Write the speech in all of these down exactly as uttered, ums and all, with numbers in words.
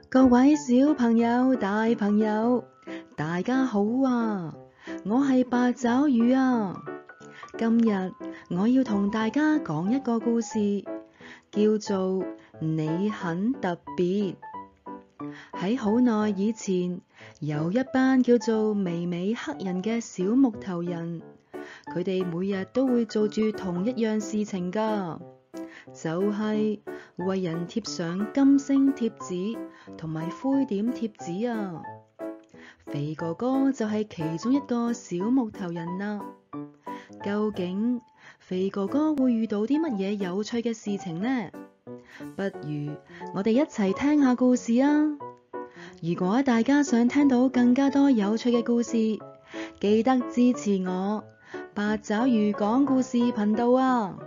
各位小朋友、大朋友，大家好啊！我係八爪魚啊！今日我要同大家講一個故事，叫做你很特別。喺好耐以前，有一班叫做微微黑人嘅小木頭人，佢哋每日都會做住同一樣事情㗎，就係為人貼上金星貼紙同埋灰點貼紙啊！肥哥哥就係其中一個小木頭人啦。究竟肥哥哥會遇到啲乜嘢有趣嘅事情呢？不如我哋一齊聽下故事啊！如果大家想聽到更加多有趣嘅故事，記得支持我八爪魚講故事頻道啊！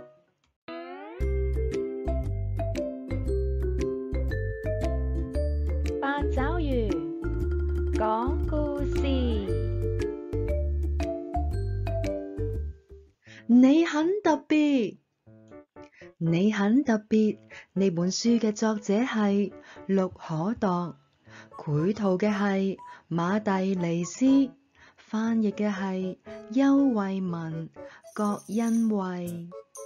八爪魚講故事，你很特別，你很特別。呢本書嘅作者係陸可鐸，繪圖嘅係馬蒂尼斯，翻譯嘅係邱慧文、郭欣慧。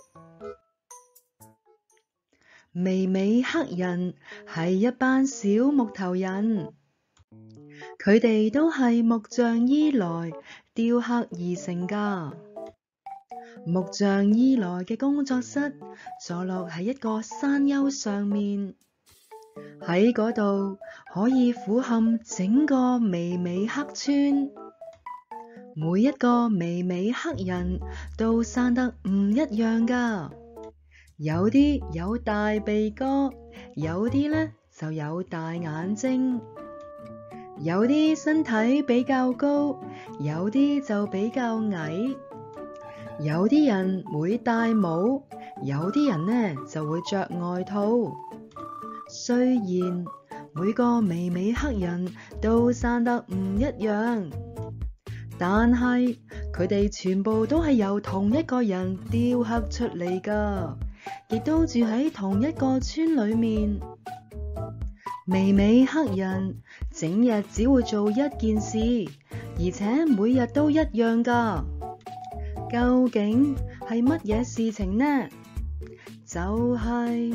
微微黑人係一班小木頭人，佢哋都係木匠伊萊雕刻而成㗎。木匠伊萊嘅工作室坐落喺一個山丘上面，喺嗰度可以俯瞰整個微微黑村。每一個微微黑人都生得唔一樣㗎，有啲有大鼻哥，有啲呢就有大眼睛，有啲身體比較高，有啲就比較矮。有啲人會戴帽，有啲人呢就會着外套。雖然每個微微黑人都生得唔一樣，但係佢哋全部都係由同一個人雕刻出嚟㗎，亦都住喺同一個村裏面。微微黑人整日只會做一件事，而且每日都一樣㗎。究竟係乜嘢事情呢？就係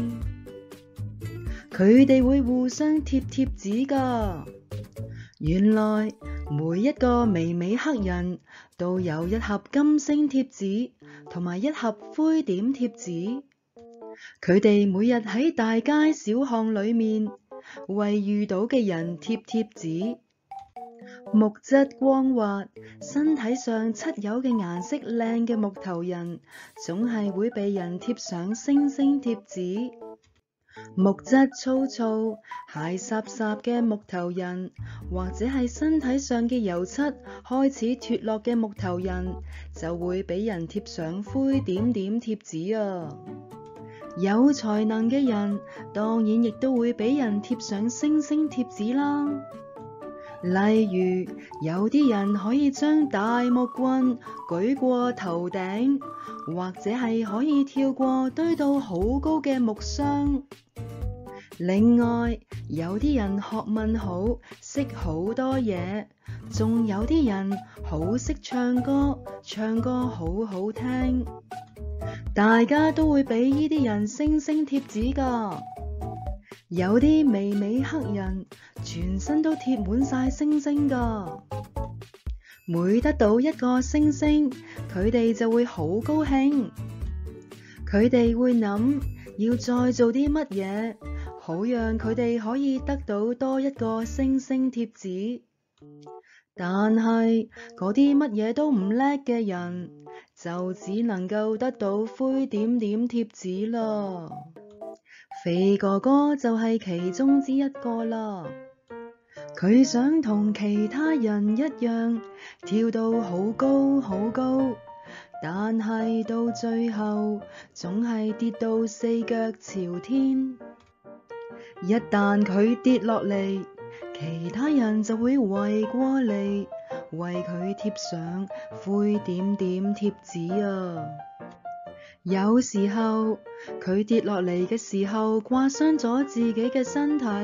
佢哋會互相貼貼紙㗎。原來每一個微微黑人都有一盒金星貼紙同埋一盒灰點貼紙。佢哋每日喺大街小巷裏面為遇到嘅人貼貼紙。木質光滑、身體上漆油嘅顏色靚嘅木頭人，總係會被人貼上星星貼紙。木質粗糙、鞋濕濕嘅木頭人，或者係身體上嘅油漆開始脫落嘅木頭人，就會俾人貼上灰點點貼紙啊！有才能嘅人，當然亦都會俾人貼上星星貼紙啦。例如，有啲人可以將大木棍舉過頭頂，或者係可以跳過堆到好高嘅木箱。另外，有啲人學問好，識好多嘢，仲有啲人好識唱歌，唱歌好好聽。大家都會俾呢啲人星星貼紙㗎。有啲微微黑人全身都貼滿晒星星㗎，每得到一個星星，佢哋就會好高興。佢哋會諗要再做啲乜嘢，好讓佢哋可以得到多一個星星貼紙。但係嗰啲乜嘢都唔叻嘅人，就只能夠得到灰點點貼紙啦。肥哥哥就係其中之一個啦，佢想同其他人一樣跳到好高好高，但係到最後總係跌到四腳朝天。一旦佢跌落嚟，其他人就會圍過嚟為佢貼上灰點點貼紙啊！有時候佢跌落嚟嘅時候，刮傷咗自己嘅身體，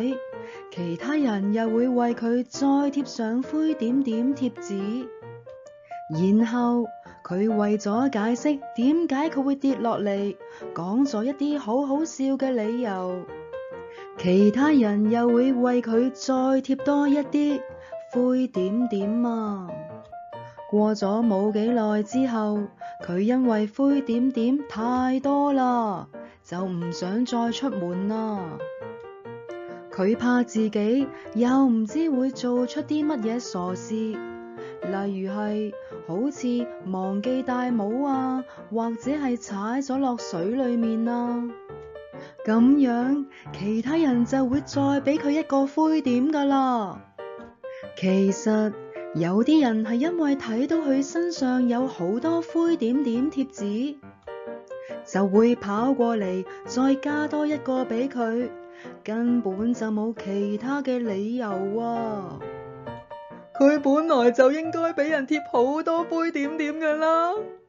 其他人又會為佢再貼上灰點點貼紙，然後佢為咗解釋點解佢會跌落嚟，講咗一啲好好笑嘅理由。其他人又會為佢再貼多一啲灰點點啊！過咗冇幾耐之後，佢因為灰點點太多啦，就唔想再出門啦。佢怕自己又唔知會做出啲乜嘢傻事，例如係好似忘記戴帽啊，或者係踩咗落水裏面啊。咁樣其他人就會再俾佢一個灰點㗎啦。其實有啲人係因為睇到佢身上有好多灰點點貼紙，就會跑過嚟再加多一個俾佢，根本就冇其他嘅理由啊！佢本來就應該俾人貼好多灰點點㗎啦。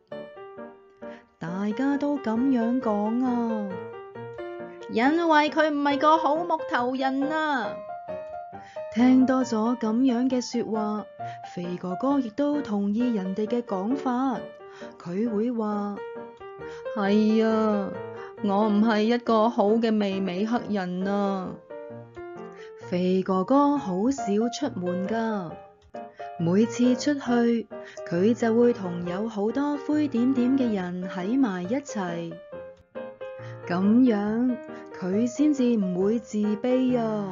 大家都咁樣講啊，因為佢唔係個好木頭人啊！聽多咗咁樣嘅說話，肥哥哥亦都同意人哋嘅講法。佢會話：係啊，我唔係一個好嘅微微黑人啊。肥哥哥好少出門㗎，每次出去佢就會同有好多灰點點嘅人喺埋一齊，咁樣佢先至唔會自卑啊。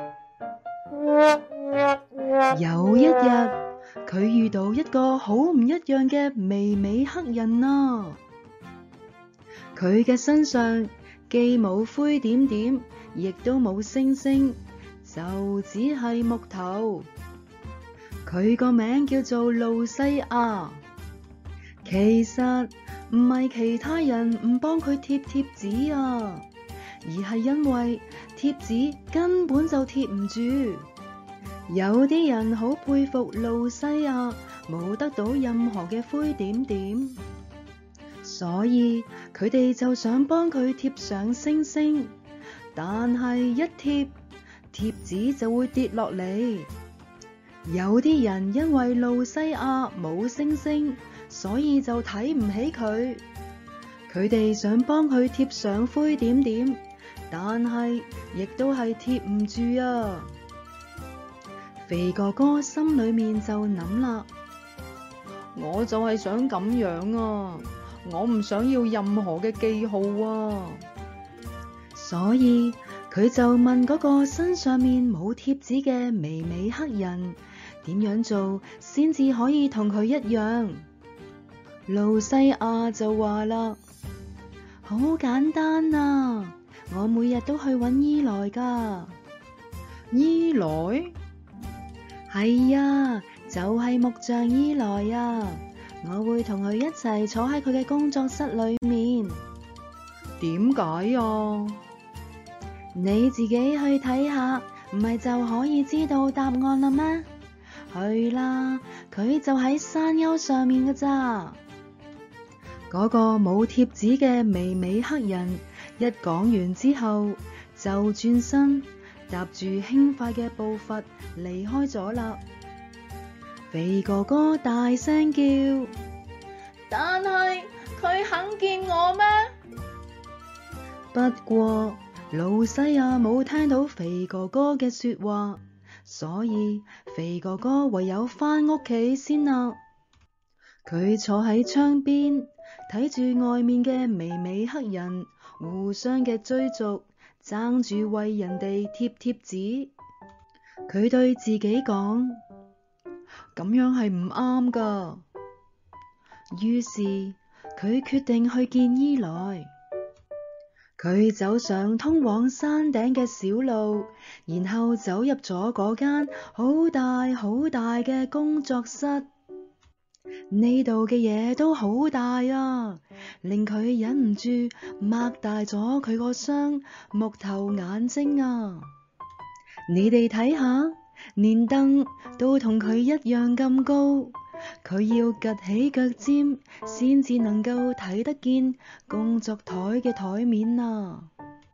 有一日，佢遇到一個好唔一樣嘅微微黑人啊！佢嘅身上既冇灰點點，亦都冇星星，就只係木頭。佢個名叫做路西亞。其實唔係其他人唔幫佢貼貼紙啊，而係因為貼紙根本就貼唔住。有啲人好佩服路西亞冇得到任何嘅灰點點，所以佢哋就想幫佢貼上星星，但係一貼貼紙就會跌落嚟。有啲人因為路西亞冇星星，所以就睇唔起佢。佢哋想幫佢貼上灰點點，但係亦都係貼唔住啊！肥哥哥心裏面就諗啦，我就係想咁樣啊，我唔想要任何嘅記號啊。所以佢就問嗰個身上面冇貼紙嘅微微黑人，點樣做先至可以同佢一樣？路西亞就話啦，好簡單啊，我每日都去搵伊萊㗎。伊萊？係啊，就係木匠伊萊啊！我會同佢一齊坐喺佢嘅工作室裏面。點解啊？你自己去睇下，唔係就可以知道答案啦咩？去啦，佢就喺山丘上面㗎咋。嗰個冇貼紙嘅微微黑人一講完之後，就轉身踏住輕快嘅步伐離開咗啦。肥哥哥大聲叫，但係佢肯見我咩？不過路西亞冇聽到肥哥哥嘅說話，所以肥哥哥唯有返屋企先啦。佢坐喺窗邊睇住外面嘅微微黑人互相嘅追逐，爭住為人哋貼貼紙。佢對自己講，咁樣係唔啱㗎。於是佢決定去見伊萊。佢走上通往山頂嘅小路，然後走入咗嗰間好大好大嘅工作室。呢度嘅嘢都好大啊，令佢忍唔住擘大咗佢個雙木頭眼睛啊！你哋睇下，連凳都同佢一樣咁高，佢要趷起腳尖先至能夠睇得見工作台嘅台面啊！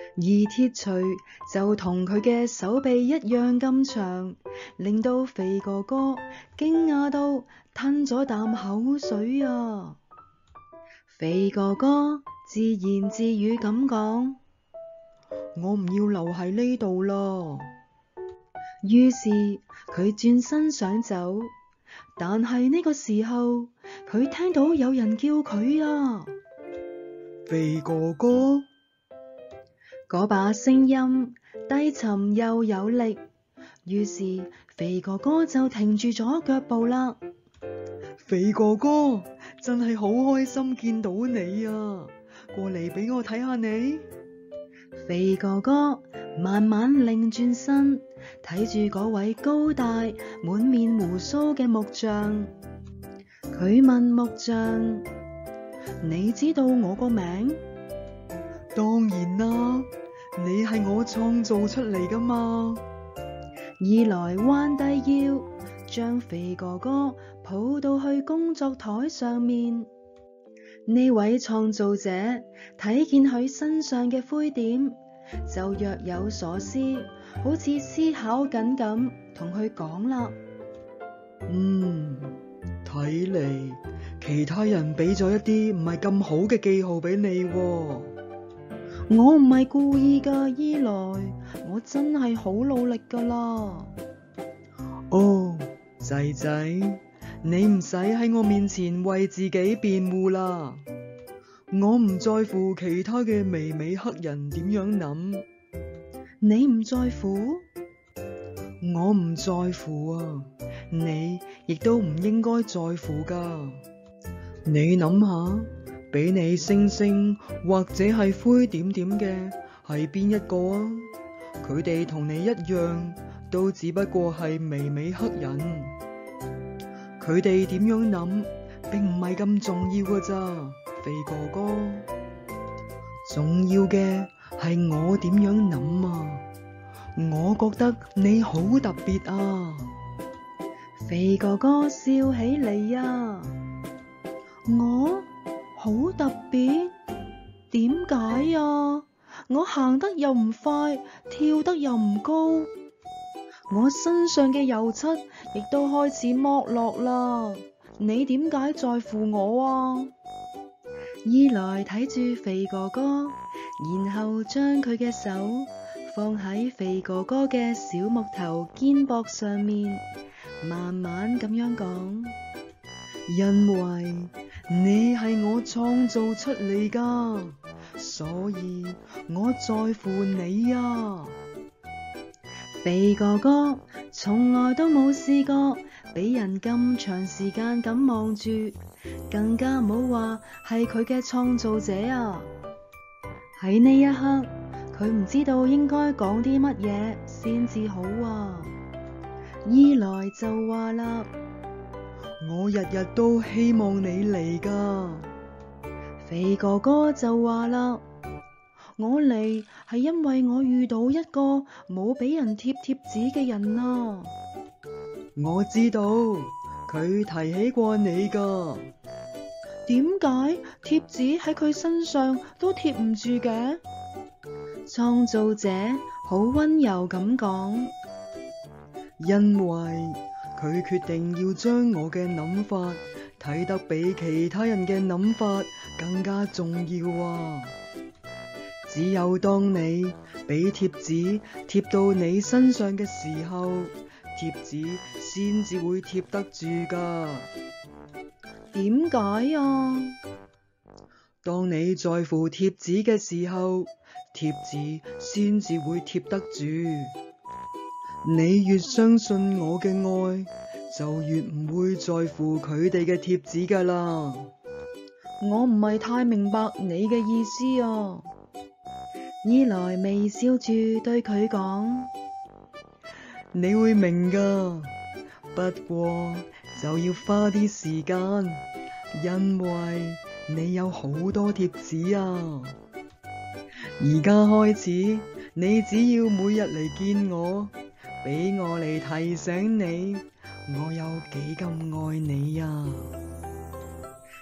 而鐵錘就同佢嘅手臂一樣咁長，令到肥哥哥驚訝到吞咗啖口水啊！肥哥哥自言自語咁講：我唔要留喺呢度啦。於是佢轉身想走，但係呢個時候佢聽到有人叫佢啊！肥哥哥，嗰把聲音低沉又有力，於是肥哥哥就停住咗腳步啦。肥哥哥，真係好開心見到你啊！過嚟俾我睇下你。肥哥哥慢慢擰轉身，睇住嗰位高大滿面鬍鬚嘅木匠。佢問木匠：你知道我個名？當然啦，你係我創造出嚟噶嘛。二來彎低腰，將肥哥哥抱到去工作台上面。呢位創造者睇見佢身上嘅灰點，就若有所思，好似思考緊咁，同佢講啦：嗯，睇嚟其他人俾咗一啲唔係咁好嘅記號俾你喎。我唔係故意噶，伊萊，我真係好努力噶啦。哦，仔仔，你唔使喺我面前為自己辯護啦。我唔在乎其他嘅微微黑人點樣諗。你唔在乎？我唔在乎啊，你亦都唔應該在乎噶。你諗下，俾你星星或者係灰點點嘅係邊一個啊？佢哋同你一樣，都只不過係微微黑人。佢哋點樣諗並唔係咁重要噶咋，肥哥哥。重要嘅係我點樣諗啊！我覺得你好特別啊！肥哥哥笑起嚟啊！我好特別？點解啊？我行得又唔快，跳得又唔高，我身上嘅油漆亦都開始剝落啦。你點解在乎我啊？伊萊睇住肥哥哥，然後將佢嘅手放喺肥哥哥嘅小木頭肩膊上面，慢慢咁樣講：因為你係我創造出嚟噶，所以我在乎你啊！肥哥哥從來都冇試過俾人咁長時間咁望住，更加唔好話係佢嘅創造者啊！喺呢一刻，佢唔知道應該講啲乜嘢先至好啊！伊萊就話啦：我日日都希望你嚟噶。肥哥哥就話啦：我嚟係因為我遇到一個冇俾人貼貼紙嘅人啊！我知道，佢提起過你噶。點解貼紙喺佢身上都貼唔住嘅？創造者好溫柔咁講：因為佢決定要將我嘅諗法睇得比其他人嘅諗法更加重要啊！只有當你俾貼紙貼到你身上嘅時候，貼紙先至會貼得住噶。點解啊？當你在乎貼紙嘅時候，貼紙先至會貼得住。你越相信我嘅愛，就越唔會在乎佢哋嘅貼紙噶啦。我唔係太明白你嘅意思啊。伊萊微笑住對佢講：你會明噶，不過就要花啲時間，因為你有好多貼紙啊。而家開始，你只要每日嚟見我，俾我嚟提醒你，我有幾咁愛你啊！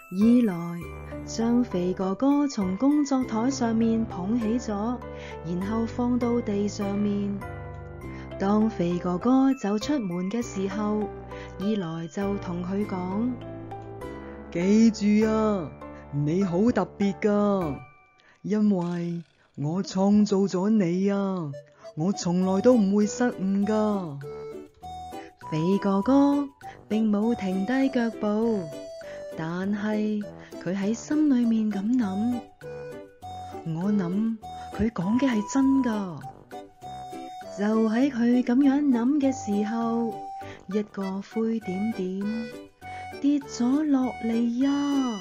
二來將肥哥哥從工作台上面捧起咗，然後放到地上面。當肥哥哥走出門嘅時候，二來就同佢講：記住啊，你好特別㗎，因為我創造咗你啊，我從來都唔會失誤㗎。肥哥哥並冇停低腳步，但係佢喺心裏面咁諗：我諗佢講嘅係真㗎。就喺佢咁樣諗嘅時候，一個灰點點跌咗落嚟呀！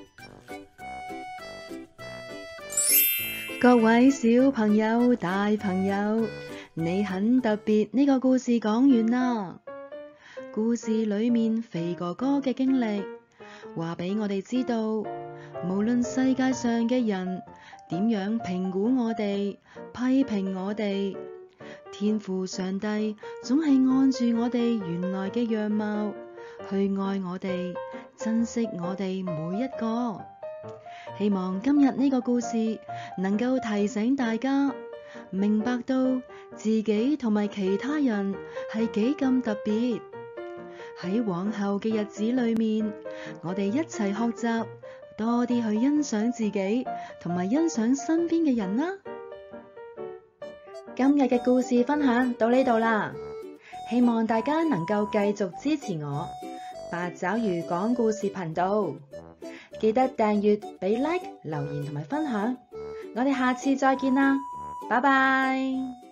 各位小朋友、大朋友，你很特別，呢個故事講完啦。故事裏面肥哥哥嘅經歷，話俾我哋知道，無論世界上嘅人點樣評估我哋、批評我哋，天父上帝總係按住我哋原來嘅樣貌去愛我哋，珍惜我哋每一個。希望今日呢個故事能夠提醒大家，明白到自己同埋其他人係幾咁特別。喺往後嘅日子裏面，我哋一齊學習，多啲去欣賞自己同埋欣賞身邊嘅人啦。今日嘅故事分享到呢度啦，希望大家能夠繼續支持我八爪魚講故事頻道，記得訂閱、俾 like、留言同埋分享。我哋下次再見啦，拜拜。